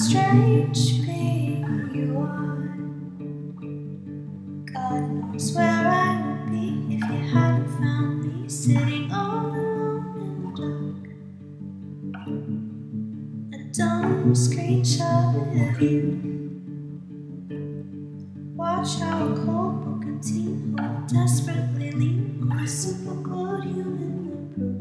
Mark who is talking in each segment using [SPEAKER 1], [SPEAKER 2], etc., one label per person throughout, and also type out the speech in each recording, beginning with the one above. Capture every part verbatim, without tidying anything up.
[SPEAKER 1] strange being you are. God knows where I would be if you hadn't found me sitting all alone in the dark. A dumb screenshot of you. Watch how a cold broken teen will desperately lean on a super glued human proof.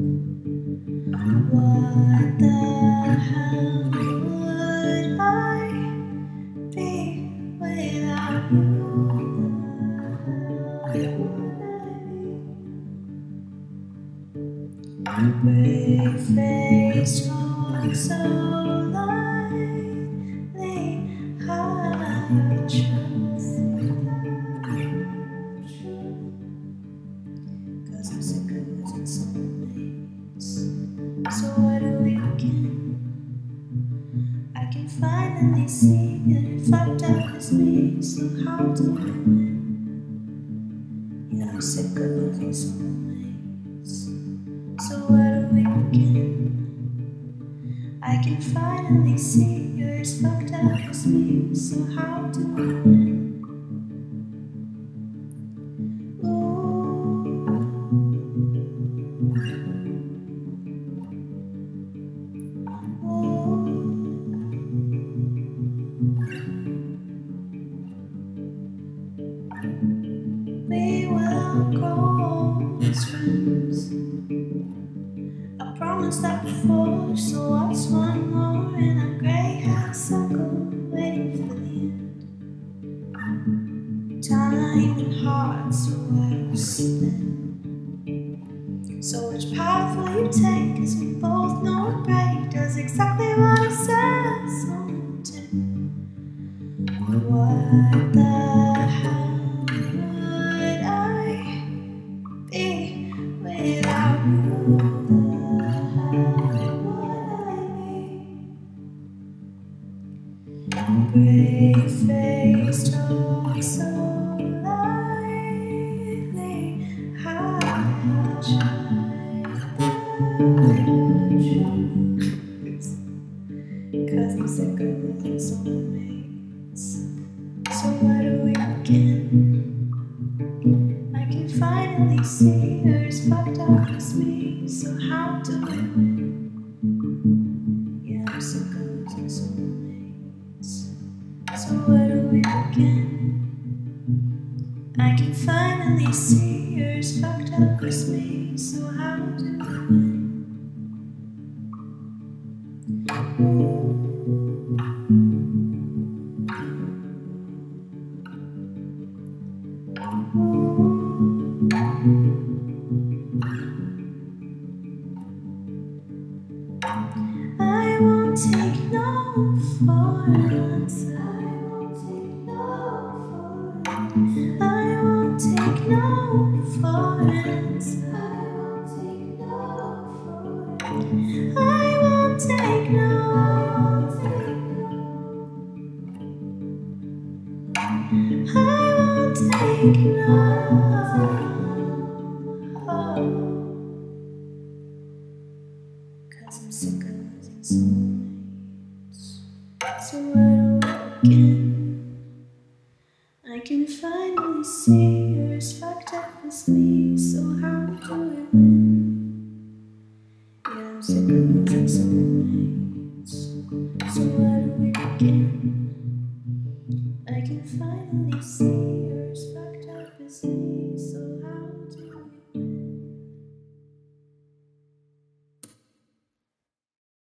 [SPEAKER 1] What the hell would I be without you? Brave face strong so lightly hide truth. Cause I'm sick of losing soulmates. So what do we begin? I can finally see that it fucked up is me. So how do I win? Yeah, I'm sick of losing soulmates. So where do we begin? I can finally see you're as fucked up as me. So how do I win? We will grow as friends. I promised that before, so what's one more in a grey house circle waiting for the end? Time and hearts are worse than. So which path will you take? Cause we both know a break does exactly what it says on the tin. What the hell would I be without you? Brave face talk so lightly. How cause I'm sick of losing soulmates. So where do we begin? I can finally see you're as fucked up as me. So how do I win? Yeah, I'm sick of losing soulmates. So where do we begin? I can finally see you're as fucked up as me. So how do we win? I won't take no for an answer. I won't take no for an answer. I won't take no. I won't take no. Cause I'm sick of losing soulmates. So where do I begin? I can finally see you're as fucked up as me. So how do we win? Yeah, I'm sick of losing soulmates. So where do we begin? I can finally see